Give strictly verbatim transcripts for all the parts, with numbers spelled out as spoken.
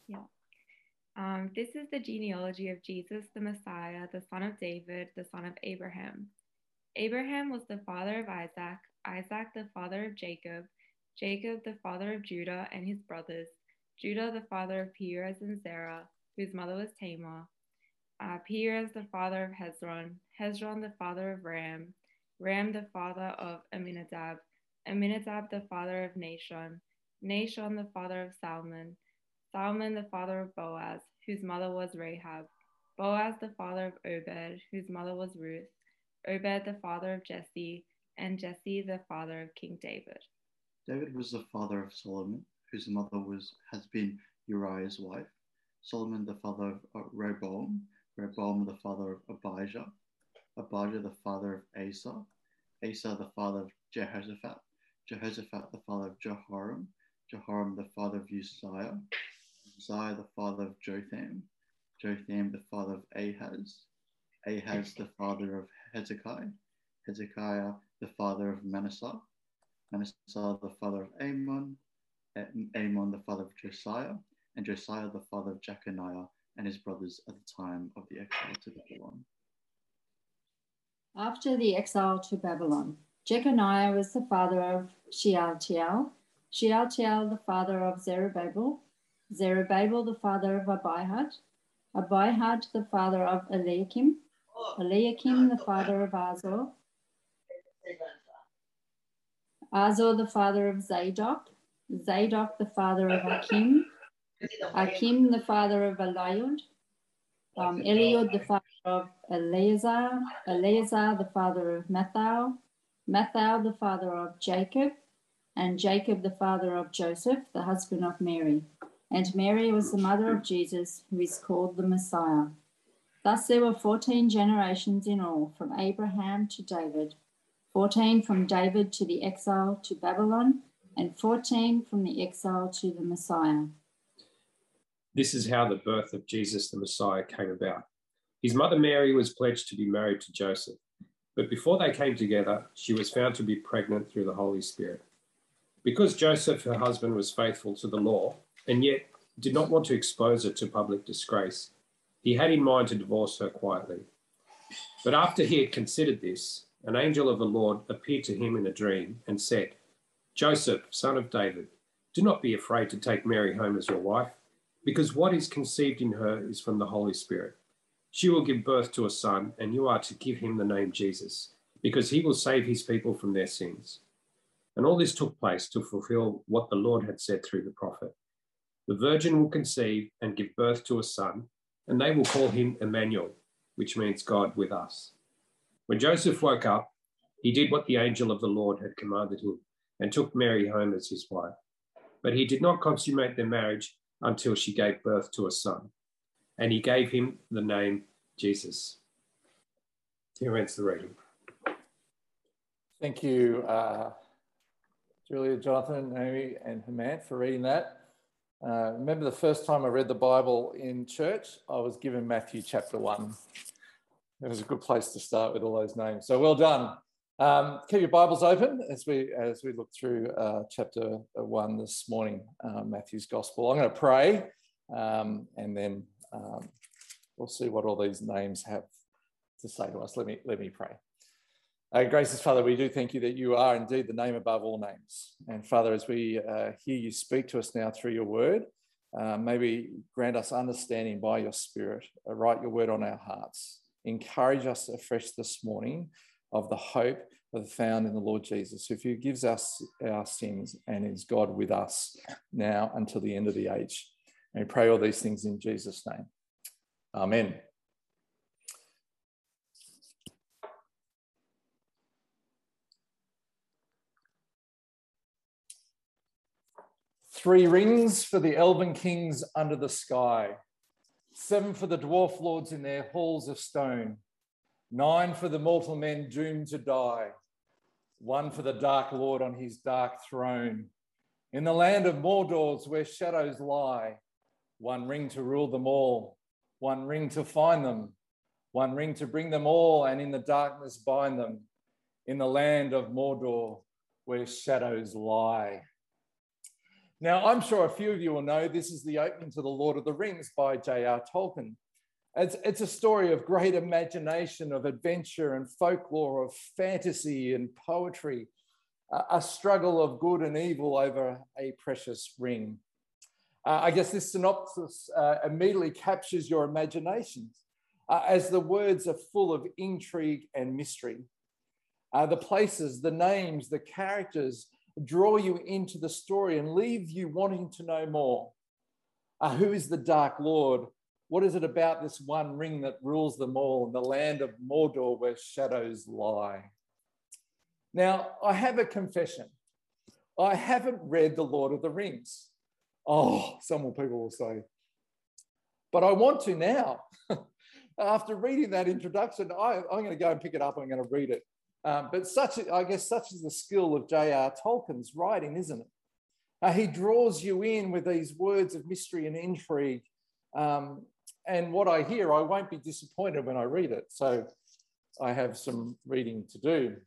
Yeah. Um, this is the genealogy of Jesus, the Messiah, the son of David, the son of Abraham. Abraham was the father of Isaac, Isaac the father of Jacob, Jacob the father of Judah and his brothers, Judah the father of Perez and Zerah, whose mother was Tamar, uh, Perez the father of Hezron, Hezron the father of Ram, Ram the father of Amminadab, Amminadab the father of Nahshon, Nahshon the father of Salmon, Salmon the father of Boaz, whose mother was Rahab, Boaz the father of Obed, whose mother was Ruth, Obed the father of Jesse, and Jesse the father of King David. David was the father of Solomon, whose mother was has been Uriah's wife. Solomon the father of uh, Rehoboam, Rehoboam the father of Abijah, Abijah the father of Asa, Asa the father of Jehoshaphat, Jehoshaphat the father of Jehoram, Jehoram the father of Uzziah, Uzziah the father of Jotham, Jotham the father of Ahaz, Ahaz the father of Hezekiah, Hezekiah the father of Manasseh, Manasseh the father of Amon, Amon the father of Josiah, and Josiah the father of Jeconiah and his brothers at the time of the exile to Babylon. After the exile to Babylon, Jeconiah was the father of Shealtiel, Shealtiel the father of Zerubbabel, Zerubbabel the father of Abihud, Abihud the father of Eliakim, Eliakim the father of Azor, Azor the father of Zadok, Zadok the father of Akim, Akim the father of Eliud, um, Eliud the father of Eleazar, Eleazar the father of Mathal, Mathal the father of Jacob, and Jacob the father of Joseph, the husband of Mary. And Mary was the mother of Jesus, who is called the Messiah. Thus there were fourteen generations in all, from Abraham to David, fourteen from David to the exile to Babylon, and fourteen from the exile to the Messiah. This is how the birth of Jesus the Messiah came about. His mother Mary was pledged to be married to Joseph, but before they came together, she was found to be pregnant through the Holy Spirit. Because Joseph, her husband, was faithful to the law and yet did not want to expose her to public disgrace, he had in mind to divorce her quietly. But after he had considered this, an angel of the Lord appeared to him in a dream and said, "Joseph, son of David, do not be afraid to take Mary home as your wife, because what is conceived in her is from the Holy Spirit. She will give birth to a son, and you are to give him the name Jesus, because he will save his people from their sins." And all this took place to fulfill what the Lord had said through the prophet. The virgin will conceive and give birth to a son, and they will call him Emmanuel, which means God with us. When Joseph woke up, he did what the angel of the Lord had commanded him and took Mary home as his wife. But he did not consummate their marriage until she gave birth to a son, and he gave him the name Jesus. Here ends the reading. Thank you, uh, Julia, Jonathan, Naomi, and Hemant for reading that. Uh, remember the first time I read the Bible in church, I was given Matthew chapter one. It was a good place to start with all those names. So well done. Um, keep your Bibles open as we as we look through uh, chapter one this morning, uh, Matthew's Gospel. I'm going to pray, um, and then um, we'll see what all these names have to say to us. Let me let me pray. Uh, gracious Father, we do thank you that you are indeed the name above all names. And Father, as we uh, hear you speak to us now through your word, uh, maybe grant us understanding by your Spirit, uh, write your word on our hearts. Encourage us afresh this morning of the hope found in the Lord Jesus, who forgives us our sins and is God with us now until the end of the age. And we pray all these things in Jesus' name. Amen. Three rings for the elven kings under the sky, seven for the dwarf lords in their halls of stone, nine for the mortal men doomed to die, one for the dark lord on his dark throne. In the land of Mordors where shadows lie, one ring to rule them all, one ring to find them, one ring to bring them all and in the darkness bind them. In the land of Mordor where shadows lie. Now, I'm sure a few of you will know this is the opening to The Lord of the Rings by J R Tolkien. It's, it's a story of great imagination, of adventure and folklore, of fantasy and poetry, a, a struggle of good and evil over a precious ring. Uh, I guess this synopsis uh, immediately captures your imaginations uh, as the words are full of intrigue and mystery. Uh, the places, the names, the characters draw you into the story and leave you wanting to know more. Uh, who is the Dark Lord? What is it about this one ring that rules them all in the land of Mordor where shadows lie? Now, I have a confession. I haven't read The Lord of the Rings. Oh, some people will say. But I want to now. After reading that introduction, I, I'm going to go and pick it up. I'm going to read it. Um, but such, I guess, such is the skill of J R Tolkien's writing, isn't it? Uh, he draws you in with these words of mystery and intrigue. Um, and what I hear, I won't be disappointed when I read it. So I have some reading to do.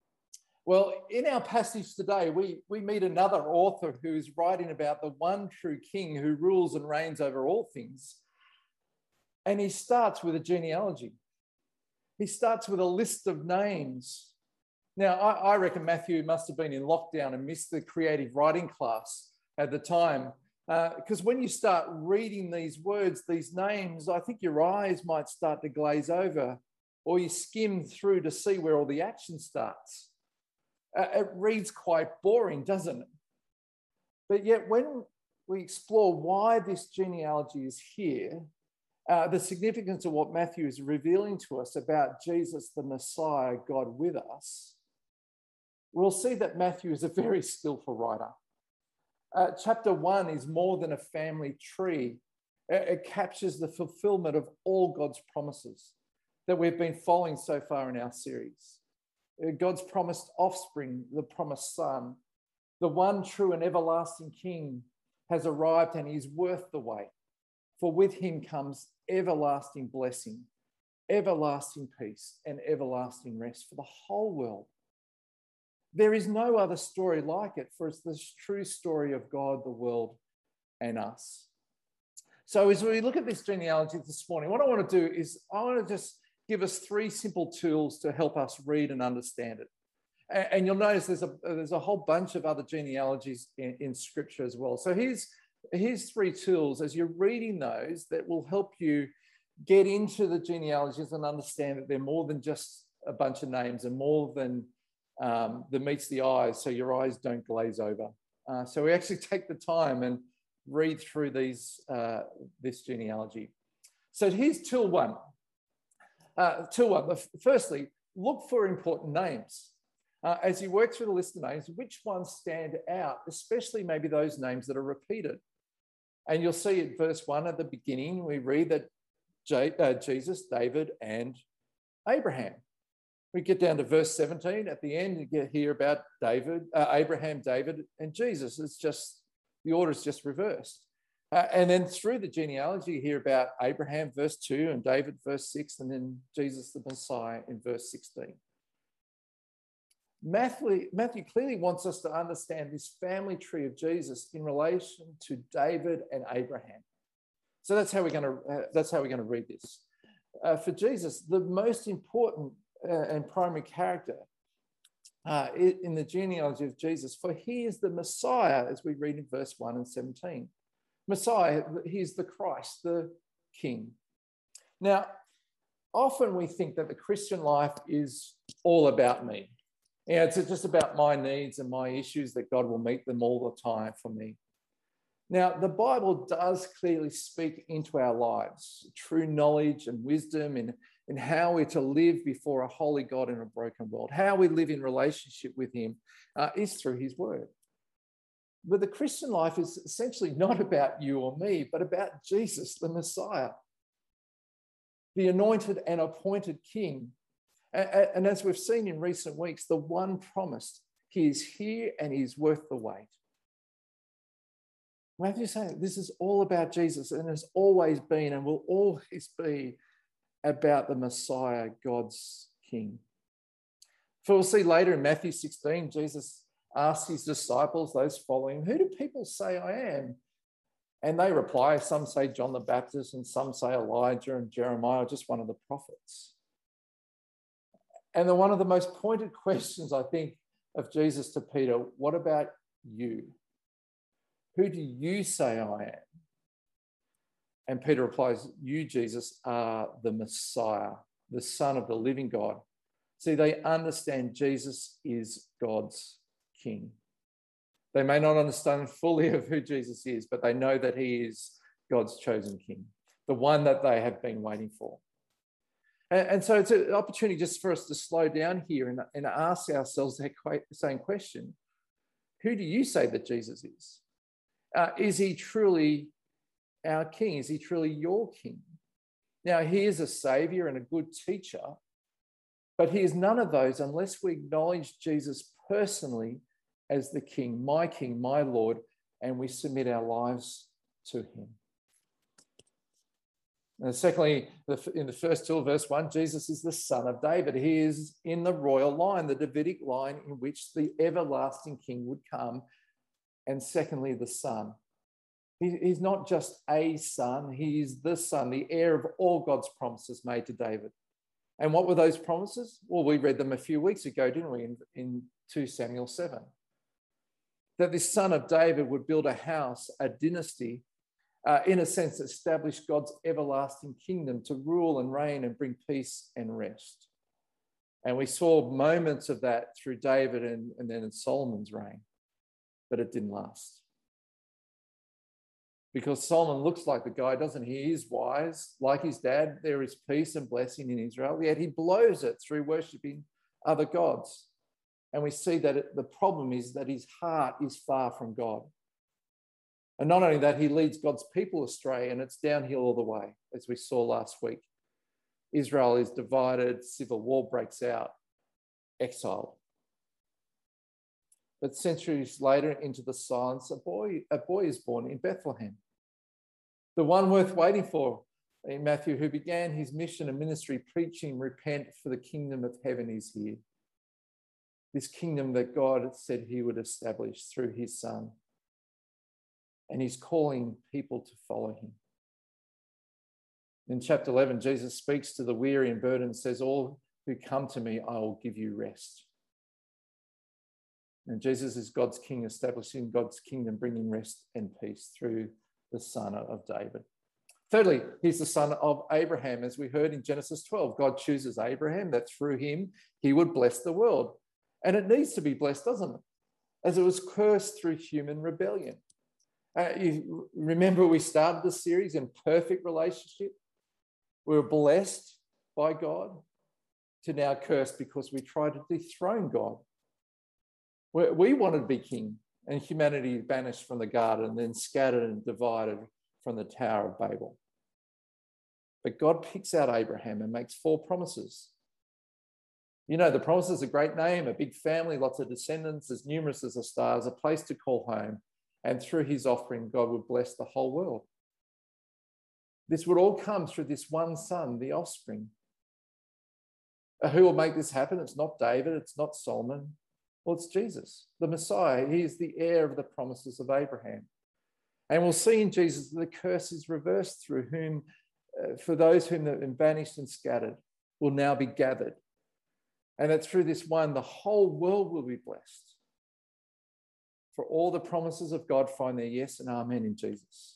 Well, in our passage today, we, we meet another author who is writing about the one true king who rules and reigns over all things. And he starts with a genealogy. He starts with a list of names. Now, I, I reckon Matthew must have been in lockdown and missed the creative writing class at the time. Because uh, when you start reading these words, these names, I think your eyes might start to glaze over, or you skim through to see where all the action starts. Uh, it reads quite boring, doesn't it? But yet when we explore why this genealogy is here, uh, the significance of what Matthew is revealing to us about Jesus, the Messiah, God with us, we'll see that Matthew is a very skillful writer. Uh, chapter one is more than a family tree. It, it captures the fulfillment of all God's promises that we've been following so far in our series. God's promised offspring, the promised son, the one true and everlasting king has arrived and he's worth the wait. For with him comes everlasting blessing, everlasting peace, and everlasting rest for the whole world. There is no other story like it, for it's the true story of God, the world, and us. So as we look at this genealogy this morning, what I want to do is I want to just give us three simple tools to help us read and understand it. And, and you'll notice there's a, there's a whole bunch of other genealogies in, in Scripture as well. So here's, here's three tools as you're reading those that will help you get into the genealogies and understand that they're more than just a bunch of names and more than um, that meets the eyes, so your eyes don't glaze over. Uh, so we actually take the time and read through these uh, this genealogy. So here's tool one. Uh, tool one, firstly, look for important names. Uh, as you work through the list of names, which ones stand out, especially maybe those names that are repeated. And you'll see at verse one at the beginning, we read that J uh, Jesus, David, and Abraham. We get down to verse seventeen. At the end, you get here about David, uh, Abraham, David, and Jesus. It's just, the order is just reversed. Uh, and then through the genealogy, you hear about Abraham, verse two, and David, verse six, and then Jesus, the Messiah, in verse sixteen. Matthew, Matthew clearly wants us to understand this family tree of Jesus in relation to David and Abraham. So that's how we're going to, uh, that's how we're going to read this. Uh, for Jesus, the most important uh, and primary character uh, in the genealogy of Jesus, for he is the Messiah, as we read in verse one and seventeen. Messiah, he is the Christ, the King. Now, often we think that the Christian life is all about me. Yeah, it's just about my needs and my issues, that God will meet them all the time for me. Now, the Bible does clearly speak into our lives, true knowledge and wisdom in, in how we're to live before a holy God in a broken world. How we live in relationship with him uh, is through his word. But the Christian life is essentially not about you or me, but about Jesus, the Messiah, the anointed and appointed King. And, and as we've seen in recent weeks, the one promised, he is here and he's worth the wait. Matthew's saying this is all about Jesus, and has always been and will always be about the Messiah, God's King. For we'll see later in Matthew sixteen, Jesus asks his disciples, those following, who do people say I am? And they reply, some say John the Baptist, and some say Elijah and Jeremiah, just one of the prophets. And the, one of the most pointed questions, I think, of Jesus to Peter, what about you? Who do you say I am? And Peter replies, you, Jesus, are the Messiah, the Son of the living God. See, they understand Jesus is God's King. They may not understand fully of who Jesus is, but they know that he is God's chosen King, the one that they have been waiting for. And, and so it's an opportunity just for us to slow down here and, and ask ourselves that same question. Who do you say that Jesus is? Uh, is he truly our King? Is he truly your King? Now, he is a saviour and a good teacher, but he is none of those unless we acknowledge Jesus personally as the King, my King, my Lord, and we submit our lives to him. And secondly, in the first two, verse one, Jesus is the Son of David. He is in the royal line, the Davidic line in which the everlasting King would come. And secondly, the Son. He's not just a son, he is the Son, the heir of all God's promises made to David. And what were those promises? Well, we read them a few weeks ago, didn't we, in, in two Samuel seven. That this Son of David would build a house, a dynasty, uh, in a sense, establish God's everlasting kingdom to rule and reign and bring peace and rest. And we saw moments of that through David and, and then in Solomon's reign, but it didn't last. Because Solomon looks like the guy, doesn't he? He is wise. Like his dad, there is peace and blessing in Israel, yet he blows it through worshipping other gods. And we see that it, the problem is that his heart is far from God. And not only that, he leads God's people astray, and it's downhill all the way, as we saw last week. Israel is divided, civil war breaks out, exiled. But centuries later, into the silence, a boy, a boy is born in Bethlehem. The one worth waiting for in Matthew, who began his mission and ministry preaching, repent, for the kingdom of heaven is here. This kingdom that God said he would establish through his Son. And he's calling people to follow him. In chapter eleven, Jesus speaks to the weary and burdened and says, all who come to me, I will give you rest. And Jesus is God's King, establishing God's kingdom, bringing rest and peace through the Son of David. Thirdly, he's the son of Abraham. As we heard in Genesis twelve, God chooses Abraham that through him he would bless the world. And it needs to be blessed, doesn't it? As it was cursed through human rebellion. Uh, you remember we started the series in perfect relationship. We were blessed by God to now cursed because we tried to dethrone God. We wanted to be king, and humanity banished from the garden and then scattered and divided from the Tower of Babel. But God picks out Abraham and makes four promises. You know, the promises: a great name, a big family, lots of descendants, as numerous as the stars, a place to call home, and through his offspring, God would bless the whole world. This would all come through this one son, the offspring. Who will make this happen? It's not David, it's not Solomon. Well, it's Jesus, the Messiah. He is the heir of the promises of Abraham. And we'll see in Jesus that the curse is reversed through whom, uh, for those whom have been banished and scattered, will now be gathered. And that through this one, the whole world will be blessed. For all the promises of God find their yes and amen in Jesus.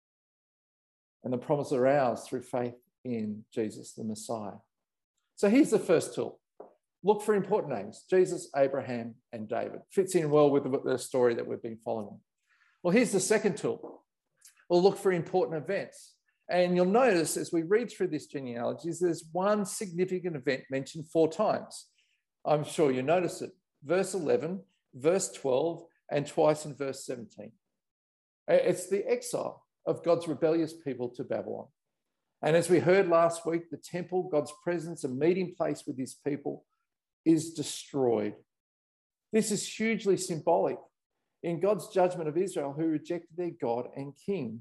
And the promises are ours through faith in Jesus, the Messiah. So here's the first tool. Look for important names: Jesus, Abraham, and David. Fits in well with the story that we've been following. Well, here's the second tool. We'll look for important events. And you'll notice as we read through this genealogy, there's one significant event mentioned four times. I'm sure you notice it. Verse eleven, verse twelve, and twice in verse seventeen. It's the exile of God's rebellious people to Babylon. And as we heard last week, the temple, God's presence, a meeting place with his people, is destroyed. This is hugely symbolic in God's judgment of Israel, who rejected their God and King.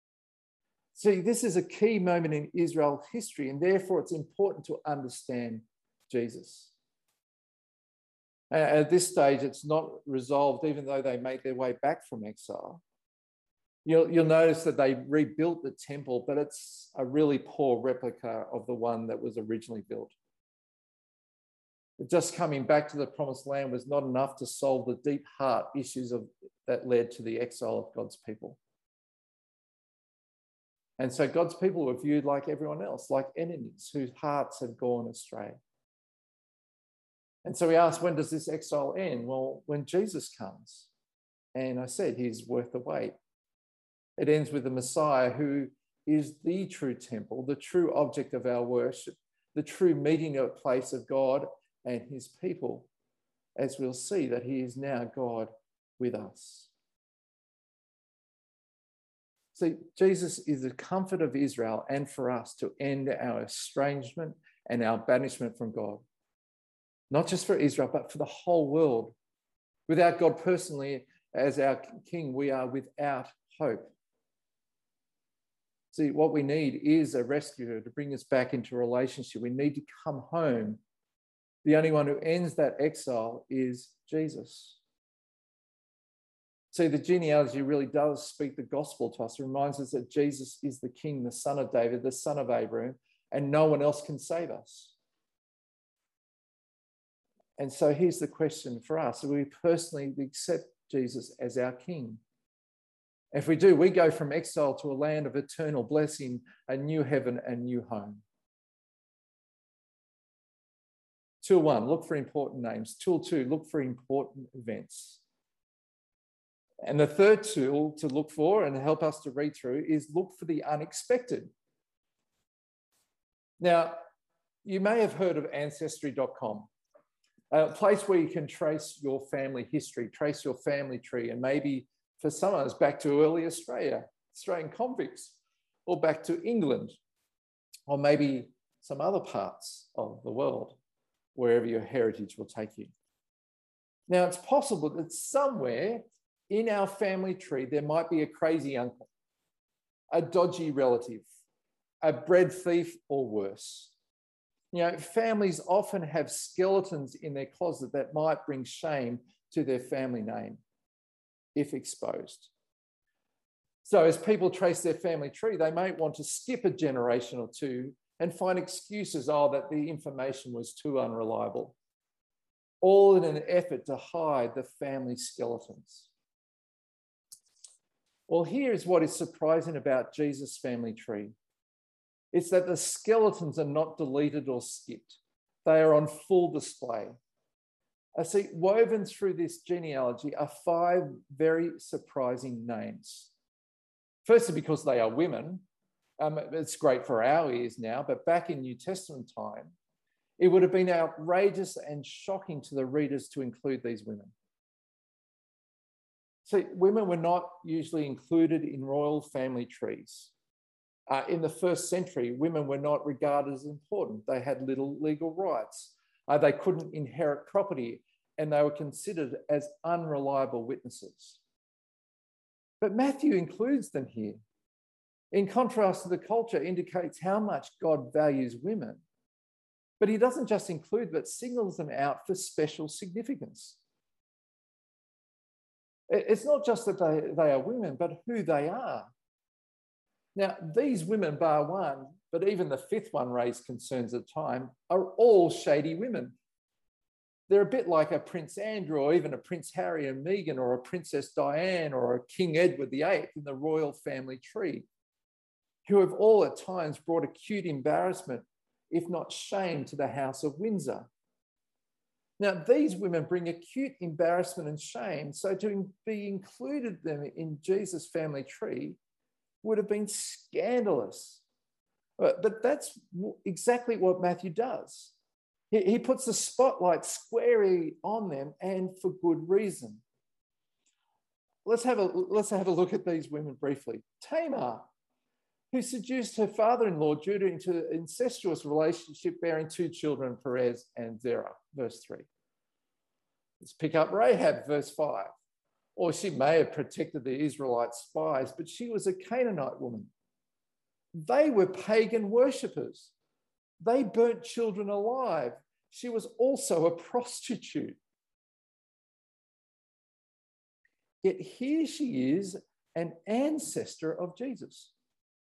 See, this is a key moment in Israel's history, and therefore it's important to understand Jesus. At this stage, it's not resolved, even though they make their way back from exile. You'll, you'll notice that they rebuilt the temple, but it's a really poor replica of the one that was originally built. Just coming back to the promised land was not enough to solve the deep heart issues of, that led to the exile of God's people. And so God's people were viewed like everyone else, like enemies whose hearts had gone astray. And so we asked, when does this exile end? Well, when Jesus comes. And I said, he's worth the wait. It ends with the Messiah, who is the true temple, the true object of our worship, the true meeting place of God and his people, as we'll see that he is now God with us. See, Jesus is the comfort of Israel and for us to end our estrangement and our banishment from God. Not just for Israel, but for the whole world. Without God personally as our King, we are without hope. See, what we need is a rescuer to bring us back into relationship. We need to come home. The only one who ends that exile is Jesus. See, the genealogy really does speak the gospel to us. It reminds us that Jesus is the King, the son of David, the son of Abraham, and no one else can save us. And so here's the question for us. Do we personally accept Jesus as our King? If we do, we go from exile to a land of eternal blessing, a new heaven and new home. Tool one, look for important names. Tool two, look for important events. And the third tool to look for and help us to read through is look for the unexpected. Now, you may have heard of ancestry dot com, a place where you can trace your family history, trace your family tree, and maybe for some of us back to early Australia, Australian convicts, or back to England, or maybe some other parts of the world, wherever your heritage will take you. Now, it's possible that somewhere in our family tree, there might be a crazy uncle, a dodgy relative, a bread thief, or worse. You know, families often have skeletons in their closet that might bring shame to their family name if exposed. So as people trace their family tree, they might want to skip a generation or two and find excuses, oh, that the information was too unreliable, all in an effort to hide the family skeletons. Well, here's what is surprising about Jesus' family tree. It's that the skeletons are not deleted or skipped. They are on full display. I see woven through this genealogy are five very surprising names. Firstly, because they are women. Um, it's great for our ears now, but back in New Testament time, it would have been outrageous and shocking to the readers to include these women. So women were not usually included in royal family trees. Uh, in the first century, women were not regarded as important. They had little legal rights. Uh, they couldn't inherit property, and they were considered as unreliable witnesses. But Matthew includes them here. In contrast to the culture, indicates how much God values women. But he doesn't just include, but signals them out for special significance. It's not just that they, they are women, but who they are. Now, these women, bar one, but even the fifth one raised concerns at the time, are all shady women. They're a bit like a Prince Andrew, or even a Prince Harry and Meghan, or a Princess Diane, or a King Edward the Eighth in the royal family tree, who have all at times brought acute embarrassment, if not shame, to the House of Windsor. Now, these women bring acute embarrassment and shame, so to be included them in Jesus' family tree would have been scandalous. But that's exactly what Matthew does. He puts the spotlight squarely on them, and for good reason. Let's have a, let's have a look at these women briefly. Tamar, who seduced her father-in-law Judah into an incestuous relationship, bearing two children, Perez and Zerah, verse three. Let's pick up Rahab, verse five. Or she may have protected the Israelite spies, but she was a Canaanite woman. They were pagan worshippers. They burnt children alive. She was also a prostitute. Yet here she is, an ancestor of Jesus.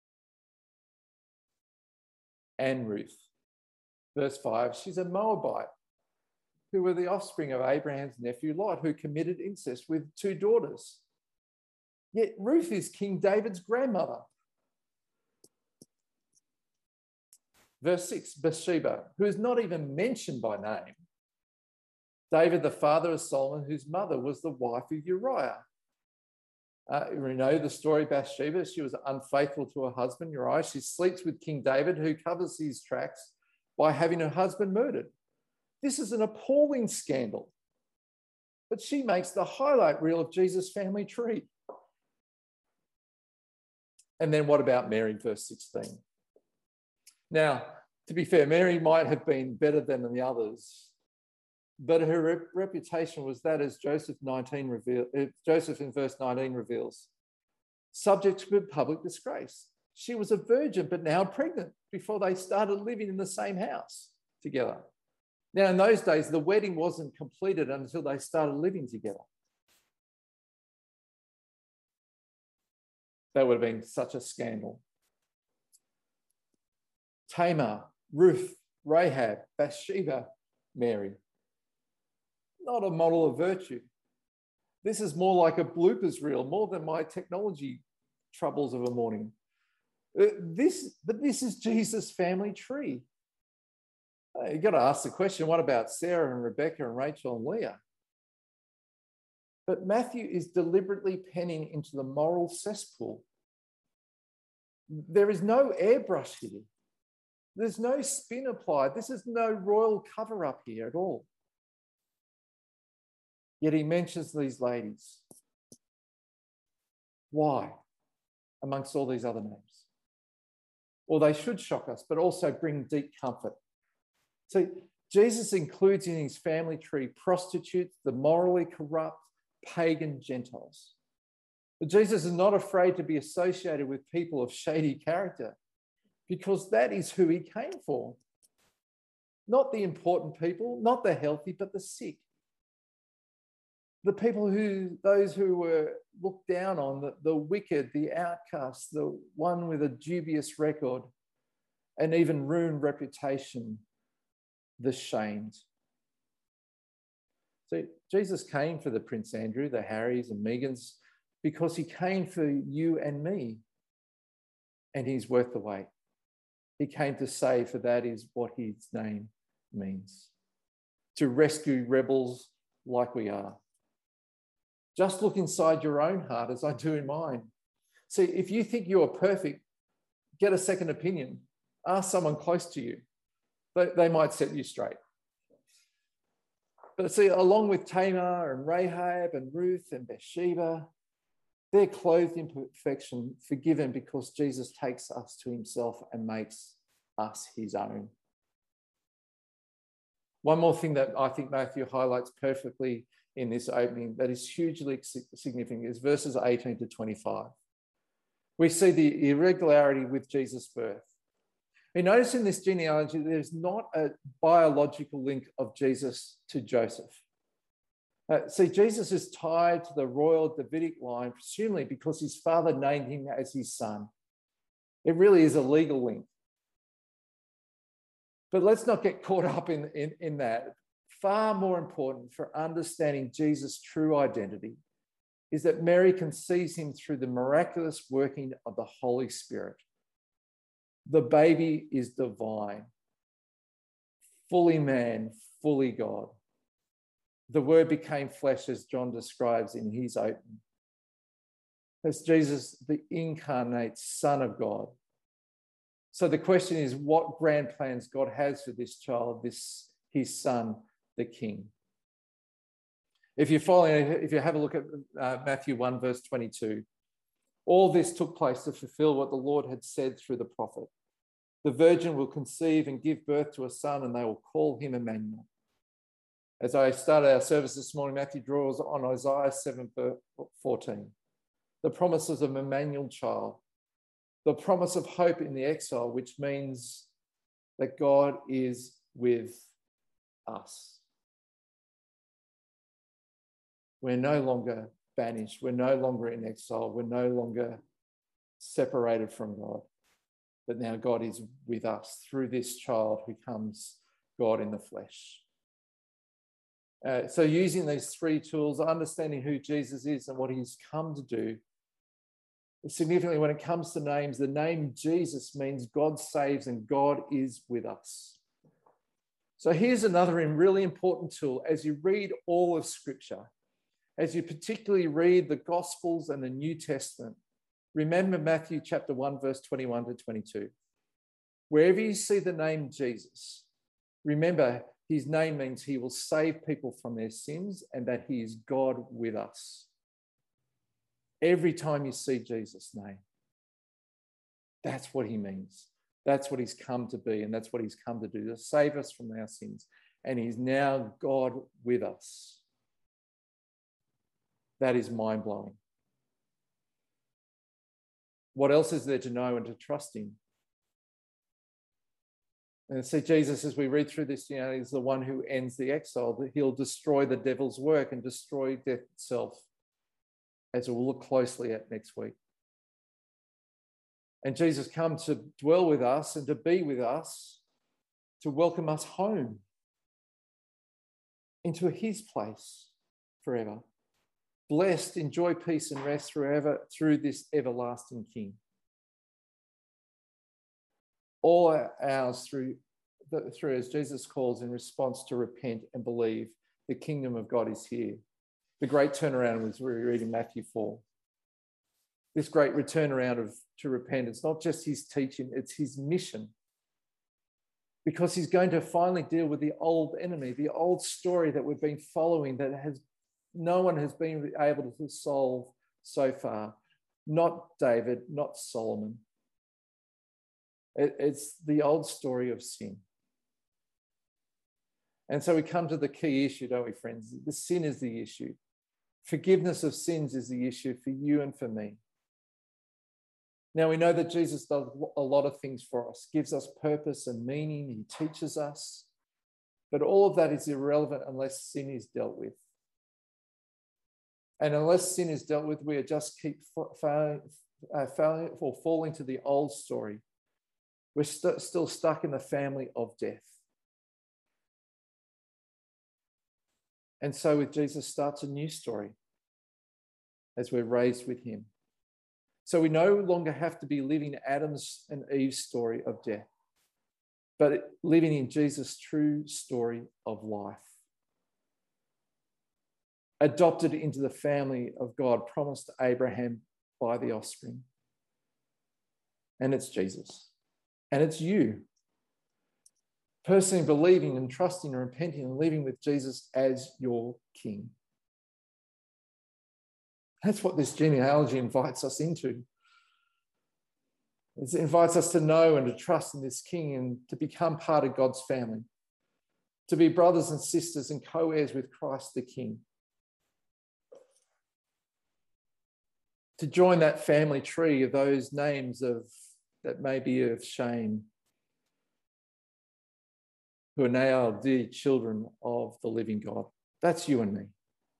And Ruth, verse five, she's a Moabite who were the offspring of Abraham's nephew Lot, who committed incest with two daughters. Yet Ruth is King David's grandmother. Verse six, Bathsheba, who is not even mentioned by name. David, the father of Solomon, whose mother was the wife of Uriah. Uh, we know the story of Bathsheba. She was unfaithful to her husband, Uriah. She sleeps with King David, who covers his tracks by having her husband murdered. This is an appalling scandal. But she makes the highlight reel of Jesus' family tree. And then what about Mary, verse sixteen? Now, to be fair, Mary might have been better than the others, but her rep- reputation was that, as Joseph nineteen reveal, uh, Joseph in verse nineteen reveals, subject to public disgrace. She was a virgin, but now pregnant before they started living in the same house together. Now, in those days, the wedding wasn't completed until they started living together. That would have been such a scandal. Tamar, Ruth, Rahab, Bathsheba, Mary. Not a model of virtue. This is more like a bloopers reel, more than my technology troubles of a morning. Uh, this, but this is Jesus' family tree. Uh, you've got to ask the question, what about Sarah and Rebecca and Rachel and Leah? But Matthew is deliberately penning into the moral cesspool. There is no airbrush here. There's no spin applied. This is no royal cover-up here at all. Yet he mentions these ladies. Why? Amongst all these other names. Well, they should shock us, but also bring deep comfort. See, Jesus includes in his family tree prostitutes, the morally corrupt, pagan Gentiles. But Jesus is not afraid to be associated with people of shady character, because that is who he came for. Not the important people, not the healthy, but the sick. The people who, those who were looked down on, the, the wicked, the outcast, the one with a dubious record, and even ruined reputation, the shamed. So Jesus came for the Prince Andrew, the Harrys and Megans, because he came for you and me, and he's worth the wait. He came to save, for that is what his name means. To rescue rebels like we are. Just look inside your own heart as I do in mine. See, if you think you are perfect, get a second opinion. Ask someone close to you. They, they might set you straight. But see, along with Tamar and Rahab and Ruth and Bathsheba, they're clothed in perfection, forgiven because Jesus takes us to himself and makes us his own. One more thing that I think Matthew highlights perfectly in this opening that is hugely significant is verses eighteen to twenty-five. We see the irregularity with Jesus' birth. You notice in this genealogy, there's not a biological link of Jesus to Joseph. Uh, see, Jesus is tied to the royal Davidic line, presumably because his father named him as his son. It really is a legal link. But let's not get caught up in, in, in that. Far more important for understanding Jesus' true identity is that Mary conceives him through the miraculous working of the Holy Spirit. The baby is divine, fully man, fully God. The word became flesh, as John describes in his opening. That's Jesus, the incarnate Son of God. So the question is, what grand plans God has for this child, this his son, the King. If you follow, if you have a look at uh, Matthew one, verse twenty-two, all this took place to fulfill what the Lord had said through the prophet. The virgin will conceive and give birth to a son, and they will call him Emmanuel. As I started our service this morning, Matthew draws on Isaiah seven, fourteen, the promises of Emmanuel child, the promise of hope in the exile, which means that God is with us. We're no longer banished. We're no longer in exile. We're no longer separated from God. But now God is with us through this child who comes God in the flesh. Uh, so using these three tools, understanding who Jesus is and what he's come to do, significantly when it comes to names, the name Jesus means God saves and God is with us. So here's another really important tool as you read all of Scripture, as you particularly read the Gospels and the New Testament. Remember Matthew chapter one, verse twenty-one to twenty-two. Wherever you see the name Jesus, remember his name means he will save people from their sins and that he is God with us. Every time you see Jesus' name, that's what he means. That's what he's come to be, and that's what he's come to do, to save us from our sins. And he's now God with us. That is mind-blowing. What else is there to know and to trust in? And see, Jesus, as we read through this, you know, is the one who ends the exile, that he'll destroy the devil's work and destroy death itself, as we'll look closely at next week. And Jesus come to dwell with us and to be with us, to welcome us home into his place forever. Blessed, enjoy peace and rest forever through this everlasting King. All ours through, through, as Jesus calls in response to repent and believe, the kingdom of God is here. The great turnaround was we read in Matthew four. This great return around of to repent, it's not just his teaching, it's his mission. Because he's going to finally deal with the old enemy, the old story that we've been following that has no one has been able to solve so far. Not David, not Solomon. It, it's the old story of sin. And so we come to the key issue, don't we, friends? The sin is the issue. Forgiveness of sins is the issue for you and for me. Now, we know that Jesus does a lot of things for us, gives us purpose and meaning. He teaches us. But all of that is irrelevant unless sin is dealt with. And unless sin is dealt with, we just keep failing, uh, failing or falling to the old story. We're st- still stuck in the family of death. And so with Jesus starts a new story as we're raised with him. So we no longer have to be living Adam's and Eve's story of death, but living in Jesus' true story of life. Adopted into the family of God, promised to Abraham by the offspring. And it's Jesus. And it's you. Personally believing and trusting and repenting and living with Jesus as your King. That's what this genealogy invites us into. It invites us to know and to trust in this King and to become part of God's family, to be brothers and sisters and co-heirs with Christ the King, to join that family tree of those names of that may be of shame, who are now dear children of the living God. That's you and me.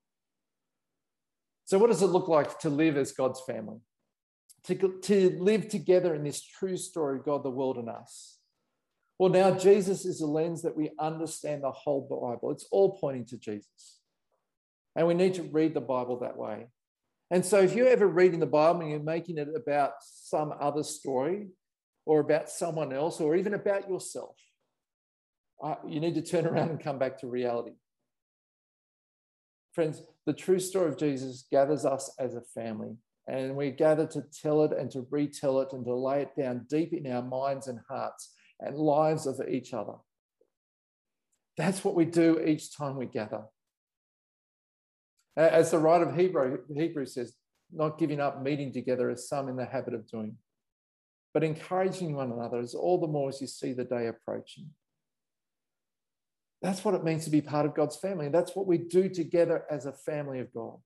So what does it look like to live as God's family? To, to live together in this true story of God, the world, and us. Well, now Jesus is a lens that we understand the whole Bible. It's all pointing to Jesus. And we need to read the Bible that way. And so if you're ever reading the Bible and you're making it about some other story or about someone else or even about yourself, uh, you need to turn around and come back to reality. Friends, the true story of Jesus gathers us as a family, and we gather to tell it and to retell it and to lay it down deep in our minds and hearts and lives of each other. That's what we do each time we gather. As the writer of Hebrew, Hebrew says, not giving up meeting together as some in the habit of doing, but encouraging one another as all the more as you see the day approaching. That's what it means to be part of God's family. That's what we do together as a family of God.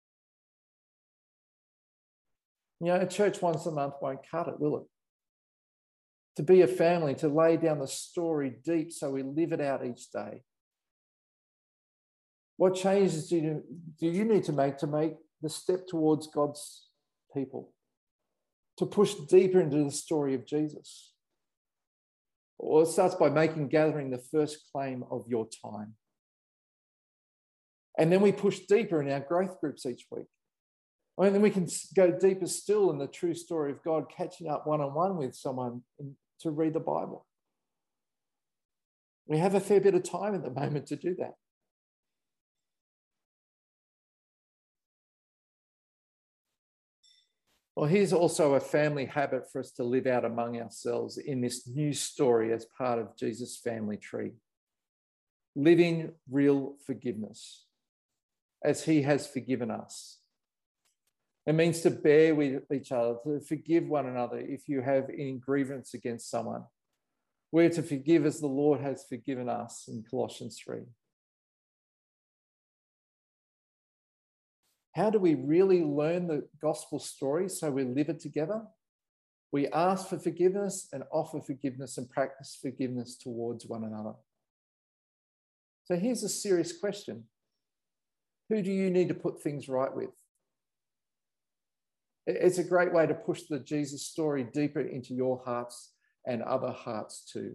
You know, a church once a month won't cut it, will it? To be a family, to lay down the story deep so we live it out each day. What changes do you, do you need to make to make the step towards God's people, to push deeper into the story of Jesus. Or it starts by making gathering the first claim of your time. And then we push deeper in our growth groups each week. And then we can go deeper still in the true story of God, catching up one-on-one with someone to read the Bible. We have a fair bit of time at the moment to do that. Well, here's also a family habit for us to live out among ourselves in this new story as part of Jesus' family tree. Living real forgiveness as he has forgiven us. It means to bear with each other, to forgive one another if you have any grievance against someone. We're to forgive as the Lord has forgiven us in Colossians three. How do we really learn the gospel story so we live it together? We ask for forgiveness and offer forgiveness and practice forgiveness towards one another. So here's a serious question. Who do you need to put things right with? It's a great way to push the Jesus story deeper into your hearts and other hearts too.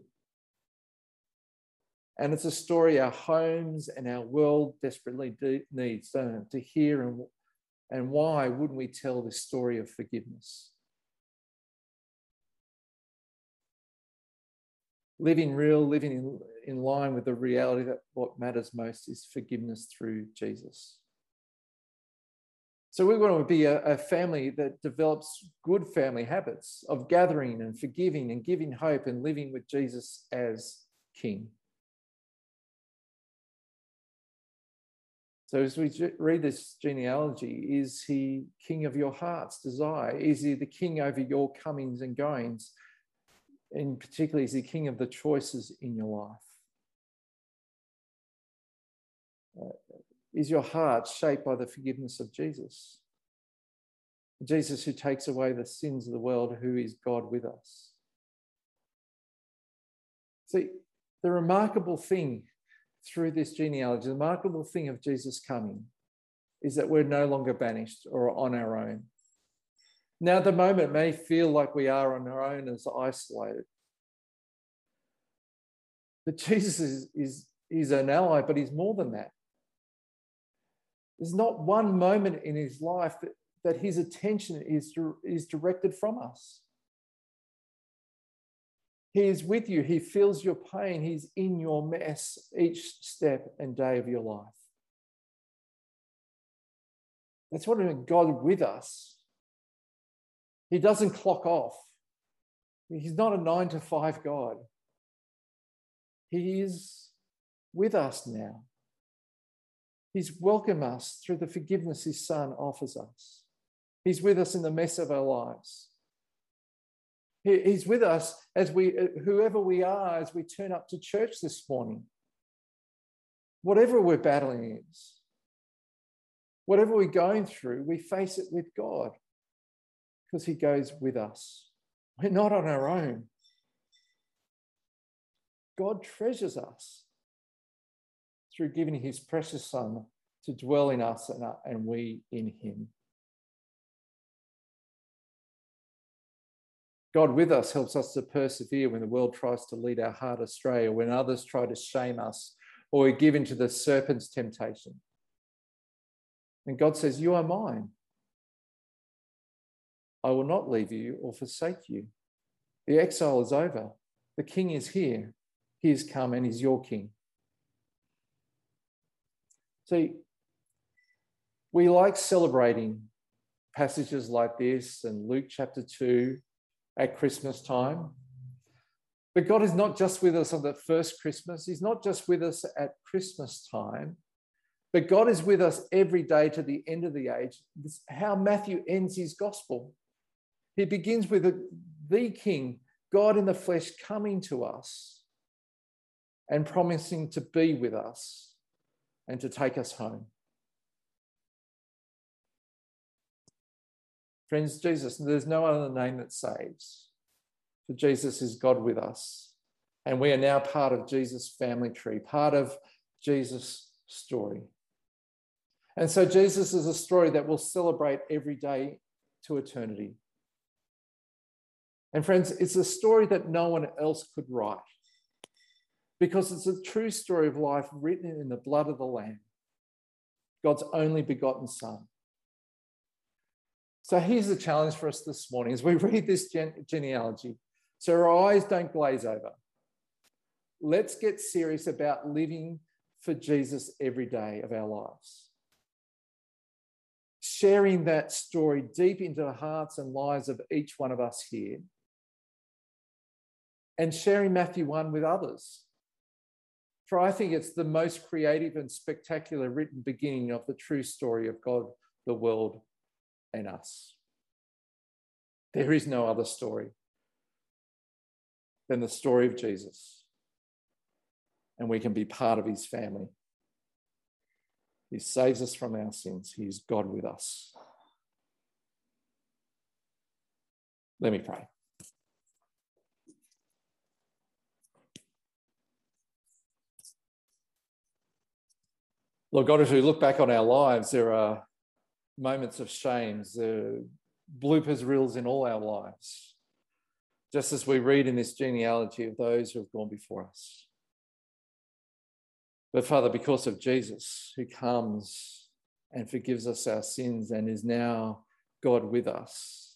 And it's a story our homes and our world desperately needs, don't it? To hear and, and why wouldn't we tell this story of forgiveness? Living real, living in, in line with the reality that what matters most is forgiveness through Jesus. So we want to be a, a family that develops good family habits of gathering and forgiving and giving hope and living with Jesus as King. So as we read this genealogy, is he king of your heart's desire? Is he the king over your comings and goings? And particularly, is he king of the choices in your life? Uh, Is your heart shaped by the forgiveness of Jesus? Jesus who takes away the sins of the world, who is God with us. See, the remarkable thing through this genealogy, the remarkable thing of Jesus coming is that we're no longer banished or on our own. Now, at the moment, it may feel like we are on our own as isolated. But Jesus is, is, is an ally, but he's more than that. There's not one moment in his life that, that his attention is, is directed from us. He is with you. He feels your pain. He's in your mess each step and day of your life. That's what I mean, God with us. He doesn't clock off. He's not a nine to five God. He is with us now. He's welcomed us through the forgiveness his Son offers us. He's with us in the mess of our lives. He's with us as we, whoever we are, as we turn up to church this morning. Whatever we're battling is, whatever we're going through, we face it with God because he goes with us. We're not on our own. God treasures us through giving his precious Son to dwell in us and, and we in him. God with us helps us to persevere when the world tries to lead our heart astray, or when others try to shame us, or we give into the serpent's temptation. And God says, you are mine. I will not leave you or forsake you. The exile is over. The king is here. He has come and is your king. See, we like celebrating passages like this and Luke chapter two at Christmas time. But God is not just with us on the first Christmas. He's not just with us at Christmas time, but God is with us every day to the end of the age. This is how Matthew ends his gospel. He begins with the, the King, God in the flesh, coming to us and promising to be with us and to take us home. Friends, Jesus, there's no other name that saves. For Jesus is God with us. And we are now part of Jesus' family tree, part of Jesus' story. And so Jesus is a story that we'll celebrate every day to eternity. And friends, it's a story that no one else could write, because it's a true story of life written in the blood of the Lamb, God's only begotten Son. So here's the challenge for us this morning as we read this gene- genealogy, so our eyes don't glaze over. Let's get serious about living for Jesus every day of our lives. Sharing that story deep into the hearts and lives of each one of us here. And sharing Matthew one with others. For I think it's the most creative and spectacular written beginning of the true story of God, the world, and us. There is no other story than the story of Jesus. And we can be part of his family. He saves us from our sins. He is God with us. Let me pray. Lord God, as we look back on our lives, there are moments of shame, there are bloopers reels in all our lives, just as we read in this genealogy of those who have gone before us. But Father, because of Jesus, who comes and forgives us our sins and is now God with us,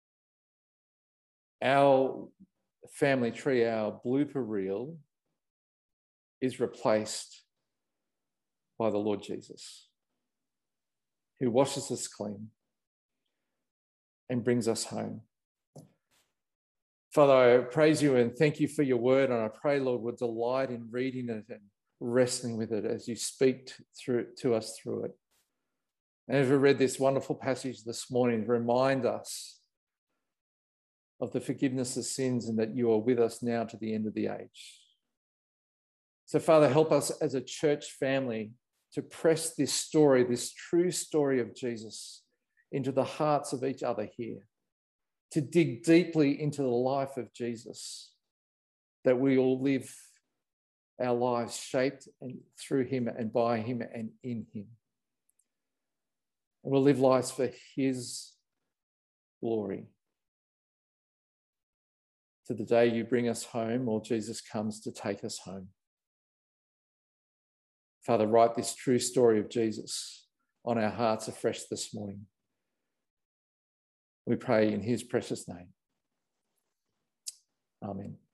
our family tree, our blooper reel, is replaced by the Lord Jesus, who washes us clean and brings us home. Father, I praise you and thank you for your word, and I pray, Lord, we'll delight in reading it and wrestling with it as you speak through to us through it. And as we read this wonderful passage this morning, remind us of the forgiveness of sins and that you are with us now to the end of the age. So, Father, help us as a church family to press this story, this true story of Jesus, into the hearts of each other here, to dig deeply into the life of Jesus, that we all live our lives shaped and through him and by him and in him. And we'll live lives for his glory. To the day you bring us home, or Jesus comes to take us home. Father, write this true story of Jesus on our hearts afresh this morning. We pray in his precious name. Amen.